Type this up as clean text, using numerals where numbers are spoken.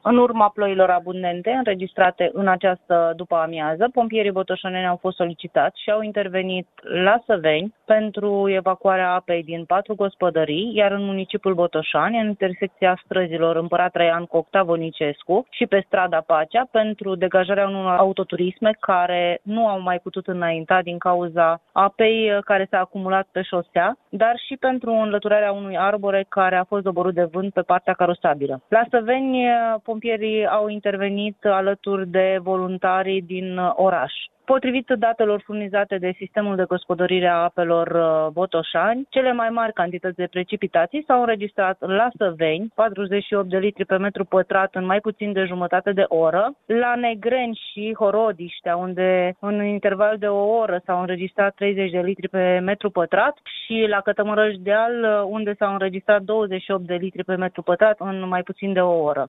În urma ploilor abundente înregistrate în această după-amiază, pompierii botoșaneni au fost solicitați și au intervenit la Săveni pentru evacuarea apei din 4 gospodării, iar în municipiul Botoșani, în intersecția străzilor Împărat Traian cu Octav Onicescu și pe strada Pacea, pentru degajarea unor autoturisme care nu au mai putut înainta din cauza apei care s-a acumulat pe șosea, dar și pentru înlăturarea unui arbore care a fost doborât de vânt pe partea carosabilă. La Săveni, pompierii au intervenit alături de voluntarii din oraș. Potrivit datelor furnizate de Sistemul de Gospodărire a Apelor Botoșani, cele mai mari cantități de precipitații s-au înregistrat la Săveni, 48 de litri pe metru pătrat în mai puțin de jumătate de oră, la Negreni și Horodiștea, unde în interval de o oră s-au înregistrat 30 de litri pe metru pătrat, și la Cătămărăș Deal, unde s-au înregistrat 28 de litri pe metru pătrat în mai puțin de o oră.